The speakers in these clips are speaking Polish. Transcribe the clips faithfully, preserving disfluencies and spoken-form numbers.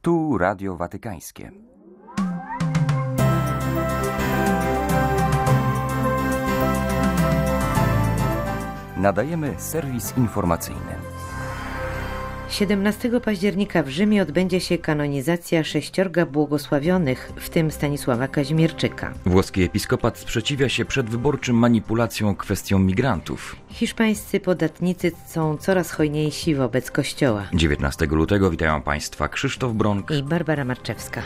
Tu Radio Watykańskie. Nadajemy serwis informacyjny. siedemnastego października w Rzymie odbędzie się kanonizacja sześciorga błogosławionych, w tym Stanisława Kazimierczyka. Włoski episkopat sprzeciwia się przedwyborczym manipulacjom kwestią migrantów. Hiszpańscy podatnicy są coraz hojniejsi wobec Kościoła. dziewiętnastego lutego witają Państwa Krzysztof Bronk i Barbara Marczewska.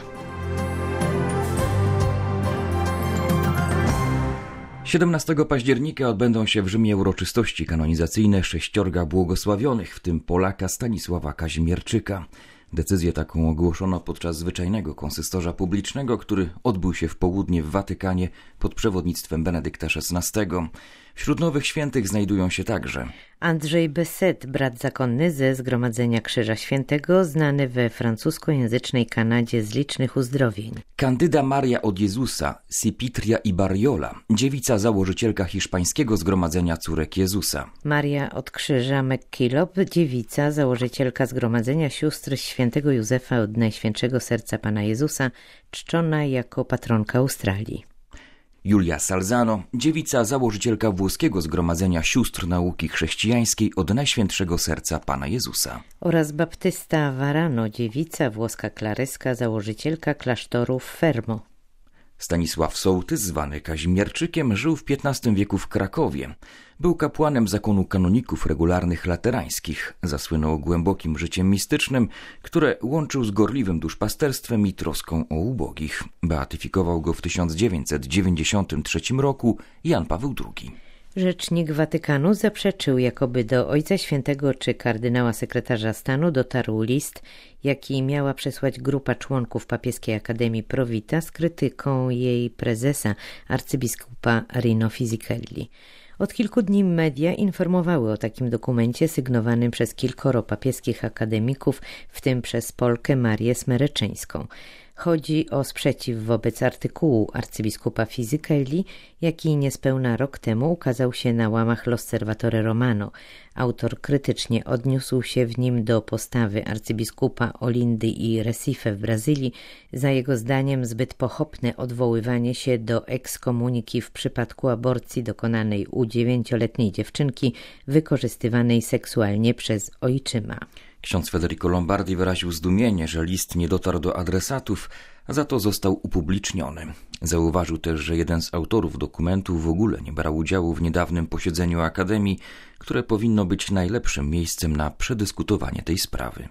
siedemnastego października odbędą się w Rzymie uroczystości kanonizacyjne sześciorga błogosławionych, w tym Polaka Stanisława Kazimierczyka. Decyzję taką ogłoszono podczas zwyczajnego konsystorza publicznego, który odbył się w południe w Watykanie pod przewodnictwem Benedykta szesnastego. Wśród nowych świętych znajdują się także Andrzej Besset, brat zakonny ze Zgromadzenia Krzyża Świętego, znany we francuskojęzycznej Kanadzie z licznych uzdrowień. Candyda Maria od Jezusa, Sipitria i Barriola, dziewica założycielka hiszpańskiego Zgromadzenia Córek Jezusa. Maria od Krzyża McKillop, dziewica założycielka Zgromadzenia Sióstr Świętego Józefa od Najświętszego Serca Pana Jezusa, czczona jako patronka Australii. Julia Salzano, dziewica założycielka włoskiego Zgromadzenia Sióstr Nauki Chrześcijańskiej od Najświętszego Serca Pana Jezusa. Oraz Baptysta Varano, dziewica włoska klaryska, założycielka klasztoru w Fermo. Stanisław Sołtys, zwany Kazimierczykiem, żył w piętnastym wieku w Krakowie. Był kapłanem zakonu kanoników regularnych laterańskich. Zasłynął głębokim życiem mistycznym, które łączył z gorliwym duszpasterstwem i troską o ubogich. Beatyfikował go w tysiąc dziewięćset dziewięćdziesiątym trzecim roku Jan Paweł drugi. Rzecznik Watykanu zaprzeczył, jakoby do Ojca Świętego czy kardynała sekretarza stanu dotarł list, jaki miała przesłać grupa członków Papieskiej Akademii Pro Vita z krytyką jej prezesa, arcybiskupa Rino Fisichella. Od kilku dni media informowały o takim dokumencie sygnowanym przez kilkoro papieskich akademików, w tym przez Polkę Marię Smereczyńską. Chodzi o sprzeciw wobec artykułu arcybiskupa Fisichelli, jaki niespełna rok temu ukazał się na łamach L'Osservatore Romano. Autor krytycznie odniósł się w nim do postawy arcybiskupa Olindy i Recife w Brazylii, za jego zdaniem zbyt pochopne odwoływanie się do ekskomuniki w przypadku aborcji dokonanej u dziewięcioletniej dziewczynki wykorzystywanej seksualnie przez ojczyma. Ksiądz Federico Lombardi wyraził zdumienie, że list nie dotarł do adresatów, a za to został upubliczniony. Zauważył też, że jeden z autorów dokumentu w ogóle nie brał udziału w niedawnym posiedzeniu Akademii, które powinno być najlepszym miejscem na przedyskutowanie tej sprawy.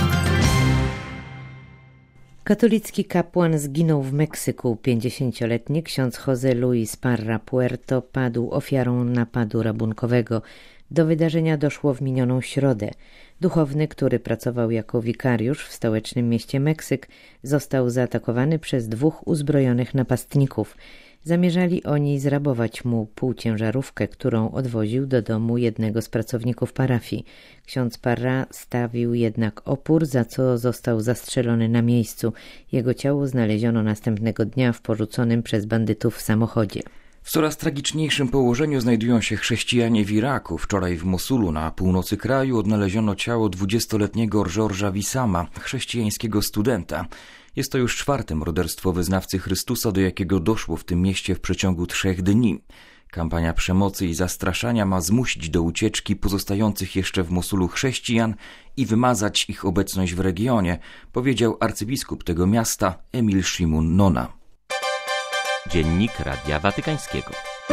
Katolicki kapłan zginął w Meksyku. pięćdziesięcioletni ksiądz José Luis Parra Puerto padł ofiarą napadu rabunkowego. Do wydarzenia doszło w minioną środę. Duchowny, który pracował jako wikariusz w stołecznym mieście Meksyk, został zaatakowany przez dwóch uzbrojonych napastników. Zamierzali oni zrabować mu półciężarówkę, którą odwoził do domu jednego z pracowników parafii. Ksiądz Parra stawił jednak opór, za co został zastrzelony na miejscu. Jego ciało znaleziono następnego dnia w porzuconym przez bandytów samochodzie. W coraz tragiczniejszym położeniu znajdują się chrześcijanie w Iraku. Wczoraj w Mosulu na północy kraju odnaleziono ciało dwudziestoletniego George'a Wissama, chrześcijańskiego studenta. Jest to już czwarte morderstwo wyznawcy Chrystusa, do jakiego doszło w tym mieście w przeciągu trzech dni. Kampania przemocy i zastraszania ma zmusić do ucieczki pozostających jeszcze w Mosulu chrześcijan i wymazać ich obecność w regionie, powiedział arcybiskup tego miasta Emil Shimun Nona. Dziennik Radia Watykańskiego.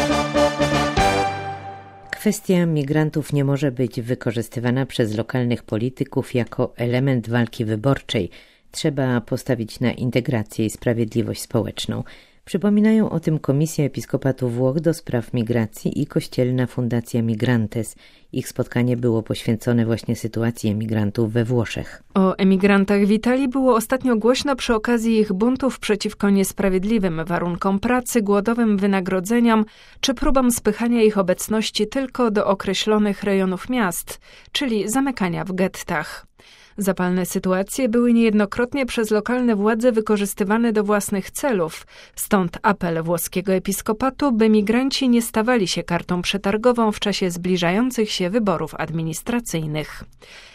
Kwestia migrantów nie może być wykorzystywana przez lokalnych polityków jako element walki wyborczej. Trzeba postawić na integrację i sprawiedliwość społeczną. Przypominają o tym Komisja Episkopatu Włoch do spraw migracji i Kościelna Fundacja Migrantes. Ich spotkanie było poświęcone właśnie sytuacji emigrantów we Włoszech. O emigrantach w Italii było ostatnio głośno przy okazji ich buntów przeciwko niesprawiedliwym warunkom pracy, głodowym wynagrodzeniom czy próbom spychania ich obecności tylko do określonych rejonów miast, czyli zamykania w gettach. Zapalne sytuacje były niejednokrotnie przez lokalne władze wykorzystywane do własnych celów, stąd apel włoskiego episkopatu, by migranci nie stawali się kartą przetargową w czasie zbliżających się wyborów administracyjnych.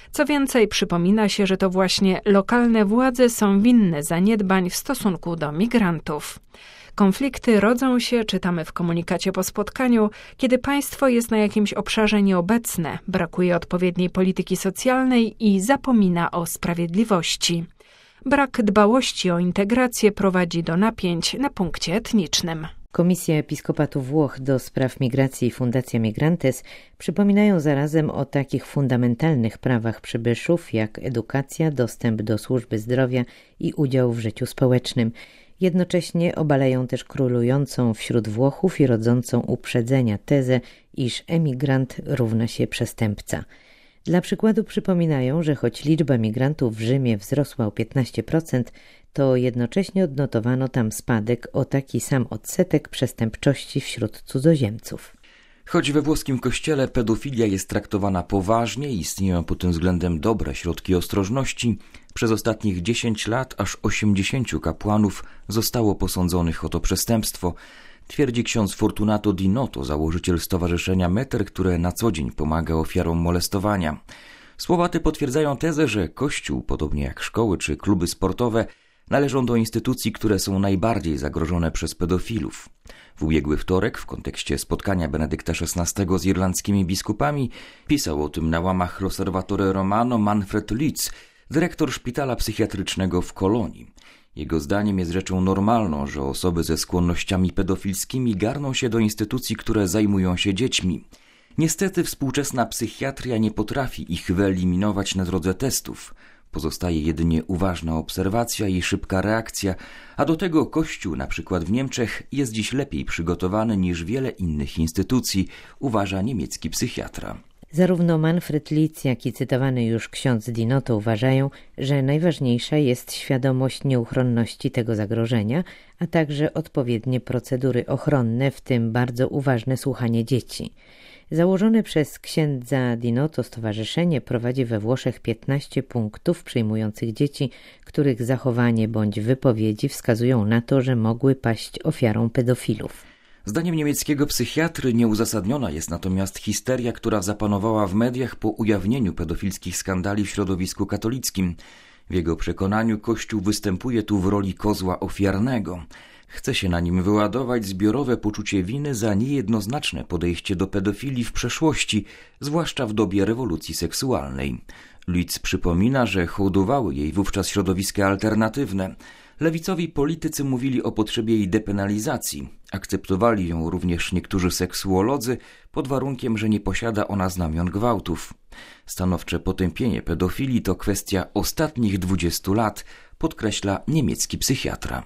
Co więcej, przypomina się, że to właśnie lokalne władze są winne zaniedbań w stosunku do migrantów. Konflikty rodzą się, czytamy w komunikacie po spotkaniu, kiedy państwo jest na jakimś obszarze nieobecne, brakuje odpowiedniej polityki socjalnej i zapomina o sprawiedliwości. Brak dbałości o integrację prowadzi do napięć na punkcie etnicznym. Komisja Episkopatu Włoch do spraw migracji i Fundacja Migrantes przypominają zarazem o takich fundamentalnych prawach przybyszów jak edukacja, dostęp do służby zdrowia i udział w życiu społecznym. Jednocześnie obalają też królującą wśród Włochów i rodzącą uprzedzenia tezę, iż emigrant równa się przestępca. Dla przykładu przypominają, że choć liczba migrantów w Rzymie wzrosła o piętnaście procent, to jednocześnie odnotowano tam spadek o taki sam odsetek przestępczości wśród cudzoziemców. Choć we włoskim kościele pedofilia jest traktowana poważnie i istnieją pod tym względem dobre środki ostrożności, przez ostatnich dziesięć lat aż osiemdziesięciu kapłanów zostało posądzonych o to przestępstwo, twierdzi ksiądz Fortunato Di Noto, założyciel Stowarzyszenia Meter, które na co dzień pomaga ofiarom molestowania. Słowa te potwierdzają tezę, że Kościół, podobnie jak szkoły czy kluby sportowe, należą do instytucji, które są najbardziej zagrożone przez pedofilów. W ubiegły wtorek, w kontekście spotkania Benedykta szesnastego z irlandzkimi biskupami, pisał o tym na łamach L'Osservatore Romano Manfred Lütz, dyrektor szpitala psychiatrycznego w Kolonii. Jego zdaniem jest rzeczą normalną, że osoby ze skłonnościami pedofilskimi garną się do instytucji, które zajmują się dziećmi. Niestety współczesna psychiatria nie potrafi ich wyeliminować na drodze testów. Pozostaje jedynie uważna obserwacja i szybka reakcja, a do tego Kościół, na przykład w Niemczech, jest dziś lepiej przygotowany niż wiele innych instytucji, uważa niemiecki psychiatra. Zarówno Manfred Lütz, jak i cytowany już ksiądz Di Noto uważają, że najważniejsza jest świadomość nieuchronności tego zagrożenia, a także odpowiednie procedury ochronne, w tym bardzo uważne słuchanie dzieci. Założone przez księdza Di Noto stowarzyszenie prowadzi we Włoszech piętnaście punktów przyjmujących dzieci, których zachowanie bądź wypowiedzi wskazują na to, że mogły paść ofiarą pedofilów. Zdaniem niemieckiego psychiatry nieuzasadniona jest natomiast histeria, która zapanowała w mediach po ujawnieniu pedofilskich skandali w środowisku katolickim. W jego przekonaniu Kościół występuje tu w roli kozła ofiarnego. Chce się na nim wyładować zbiorowe poczucie winy za niejednoznaczne podejście do pedofilii w przeszłości, zwłaszcza w dobie rewolucji seksualnej. Lütz przypomina, że hołdowały jej wówczas środowiska alternatywne. Lewicowi politycy mówili o potrzebie jej depenalizacji. Akceptowali ją również niektórzy seksuolodzy pod warunkiem, że nie posiada ona znamion gwałtów. Stanowcze potępienie pedofilii to kwestia ostatnich dwudziestu lat, podkreśla niemiecki psychiatra.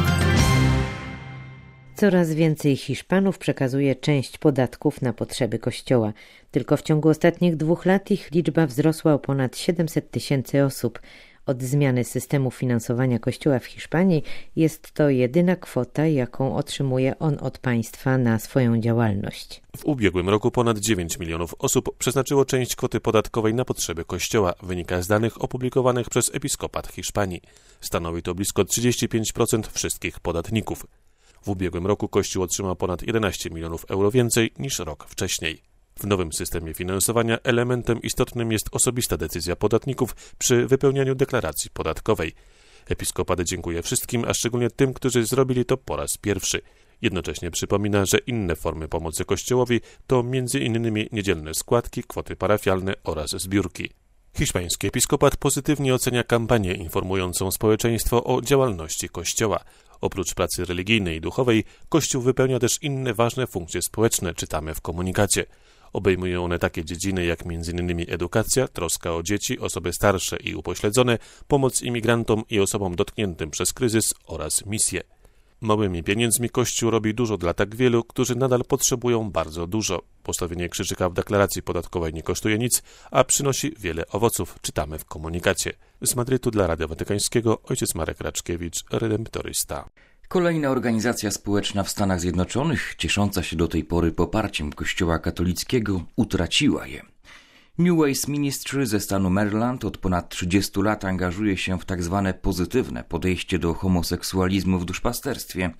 Coraz więcej Hiszpanów przekazuje część podatków na potrzeby Kościoła. Tylko w ciągu ostatnich dwóch lat ich liczba wzrosła o ponad siedemset tysięcy osób. Od zmiany systemu finansowania Kościoła w Hiszpanii jest to jedyna kwota, jaką otrzymuje on od państwa na swoją działalność. W ubiegłym roku ponad dziewięć milionów osób przeznaczyło część kwoty podatkowej na potrzeby Kościoła, wynika z danych opublikowanych przez Episkopat Hiszpanii. Stanowi to blisko trzydzieści pięć procent wszystkich podatników. W ubiegłym roku Kościół otrzymał ponad jedenaście milionów euro więcej niż rok wcześniej. W nowym systemie finansowania elementem istotnym jest osobista decyzja podatników przy wypełnianiu deklaracji podatkowej. Episkopat dziękuje wszystkim, a szczególnie tym, którzy zrobili to po raz pierwszy. Jednocześnie przypomina, że inne formy pomocy Kościołowi to między innymi niedzielne składki, kwoty parafialne oraz zbiórki. Hiszpański episkopat pozytywnie ocenia kampanię informującą społeczeństwo o działalności Kościoła. Oprócz pracy religijnej i duchowej, Kościół wypełnia też inne ważne funkcje społeczne, czytamy w komunikacie. Obejmują one takie dziedziny jak między innymi edukacja, troska o dzieci, osoby starsze i upośledzone, pomoc imigrantom i osobom dotkniętym przez kryzys oraz misje. Małymi pieniędzmi Kościół robi dużo dla tak wielu, którzy nadal potrzebują bardzo dużo. Postawienie krzyżyka w deklaracji podatkowej nie kosztuje nic, a przynosi wiele owoców, czytamy w komunikacie. Z Madrytu dla Radia Watykańskiego ojciec Marek Raczkiewicz, redemptorysta. Kolejna organizacja społeczna w Stanach Zjednoczonych, ciesząca się do tej pory poparciem Kościoła katolickiego, utraciła je. New Ways Ministry ze stanu Maryland od ponad trzydziestu lat angażuje się w tak zwane pozytywne podejście do homoseksualizmu w duszpasterstwie.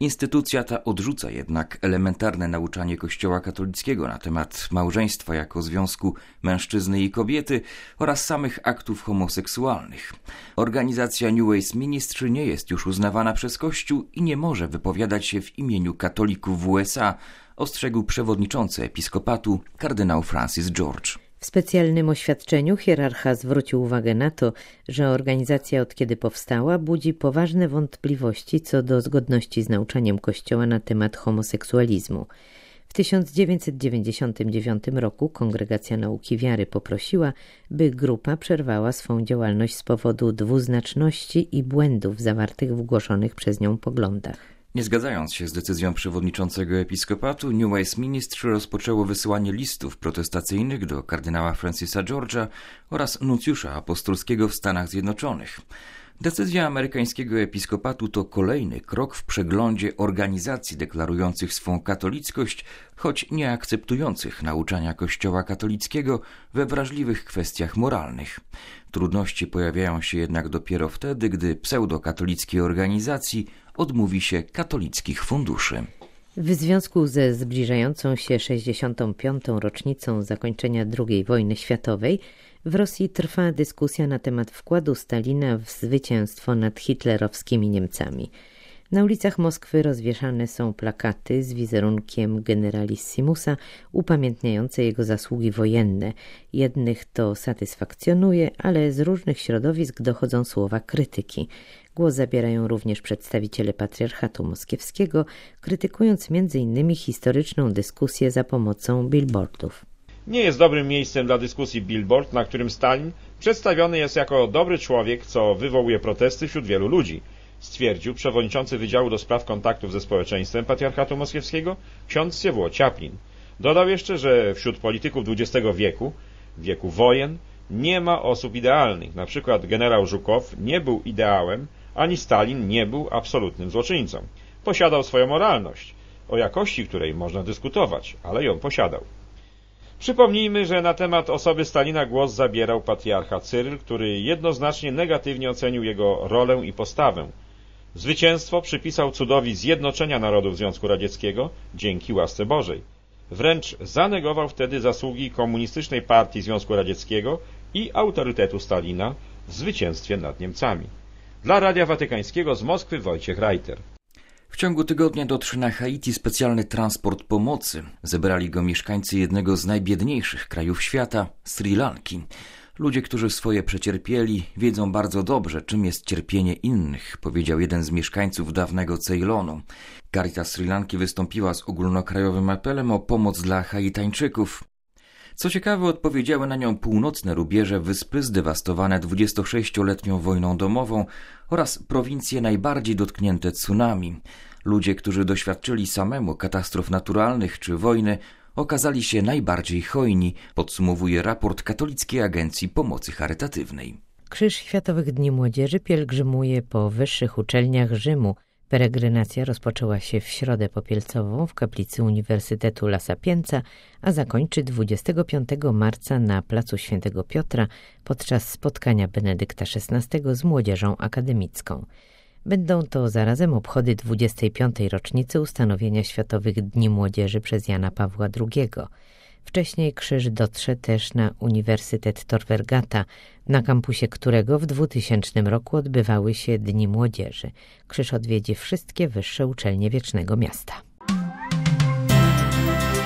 Instytucja ta odrzuca jednak elementarne nauczanie Kościoła katolickiego na temat małżeństwa jako związku mężczyzny i kobiety oraz samych aktów homoseksualnych. Organizacja New Age Ministry nie jest już uznawana przez Kościół i nie może wypowiadać się w imieniu katolików w U S A, ostrzegł przewodniczący episkopatu kardynał Francis George. W specjalnym oświadczeniu hierarcha zwrócił uwagę na to, że organizacja od kiedy powstała budzi poważne wątpliwości co do zgodności z nauczaniem Kościoła na temat homoseksualizmu. W tysiąc dziewięćset dziewięćdziesiątym dziewiątym roku Kongregacja Nauki Wiary poprosiła, by grupa przerwała swą działalność z powodu dwuznaczności i błędów zawartych w głoszonych przez nią poglądach. Nie zgadzając się z decyzją przewodniczącego episkopatu, New Age Ministry rozpoczęło wysyłanie listów protestacyjnych do kardynała Francisa George'a oraz nuncjusza apostolskiego w Stanach Zjednoczonych. Decyzja amerykańskiego episkopatu to kolejny krok w przeglądzie organizacji deklarujących swą katolickość, choć nie akceptujących nauczania Kościoła katolickiego we wrażliwych kwestiach moralnych. Trudności pojawiają się jednak dopiero wtedy, gdy pseudokatolickiej organizacji odmówi się katolickich funduszy. W związku ze zbliżającą się sześćdziesiątą piątą rocznicą zakończenia drugiej wojny światowej w Rosji trwa dyskusja na temat wkładu Stalina w zwycięstwo nad hitlerowskimi Niemcami. Na ulicach Moskwy rozwieszane są plakaty z wizerunkiem generalissimusa upamiętniające jego zasługi wojenne. Jednych to satysfakcjonuje, ale z różnych środowisk dochodzą słowa krytyki. Głos zabierają również przedstawiciele patriarchatu moskiewskiego, krytykując między innymi historyczną dyskusję za pomocą billboardów. Nie jest dobrym miejscem dla dyskusji billboard, na którym Stalin przedstawiony jest jako dobry człowiek, co wywołuje protesty wśród wielu ludzi, stwierdził przewodniczący Wydziału do Spraw Kontaktów ze Społeczeństwem Patriarchatu Moskiewskiego ksiądz Siewło Ciaplin. Dodał jeszcze, że wśród polityków dwudziestego wieku, wieku wojen, nie ma osób idealnych. Na przykład generał Żukow nie był ideałem, ani Stalin nie był absolutnym złoczyńcą. Posiadał swoją moralność, o jakości której można dyskutować, ale ją posiadał. Przypomnijmy, że na temat osoby Stalina głos zabierał patriarcha Cyryl, który jednoznacznie negatywnie ocenił jego rolę i postawę. Zwycięstwo przypisał cudowi zjednoczenia narodów Związku Radzieckiego dzięki łasce Bożej. Wręcz zanegował wtedy zasługi komunistycznej partii Związku Radzieckiego i autorytetu Stalina w zwycięstwie nad Niemcami. Dla Radia Watykańskiego z Moskwy Wojciech Reiter. W ciągu tygodnia dotrze na Haiti specjalny transport pomocy. Zebrali go mieszkańcy jednego z najbiedniejszych krajów świata, Sri Lanki. Ludzie, którzy swoje przecierpieli, wiedzą bardzo dobrze, czym jest cierpienie innych, powiedział jeden z mieszkańców dawnego Ceylonu. Caritas Sri Lanki wystąpiła z ogólnokrajowym apelem o pomoc dla Haitańczyków. Co ciekawe, odpowiedziały na nią północne rubieże wyspy zdewastowane dwudziestosześcioletnią wojną domową oraz prowincje najbardziej dotknięte tsunami. Ludzie, którzy doświadczyli samemu katastrof naturalnych czy wojny, okazali się najbardziej hojni, podsumowuje raport Katolickiej Agencji Pomocy Charytatywnej. Krzyż Światowych Dni Młodzieży pielgrzymuje po wyższych uczelniach Rzymu. Peregrinacja rozpoczęła się w Środę Popielcową w kaplicy Uniwersytetu La Sapienza, a zakończy dwudziestego piątego marca na placu Świętego Piotra podczas spotkania Benedykta szesnastego z młodzieżą akademicką. Będą to zarazem obchody dwudziestej piątej rocznicy ustanowienia Światowych Dni Młodzieży przez Jana Pawła drugiego. Wcześniej krzyż dotrze też na Uniwersytet Tor Vergata, na kampusie którego w dwutysięcznym roku odbywały się Dni Młodzieży. Krzyż odwiedzi wszystkie wyższe uczelnie Wiecznego Miasta.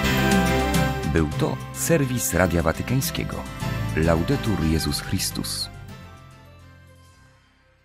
Był to serwis Radia Watykańskiego. Laudetur Jezus Chrystus.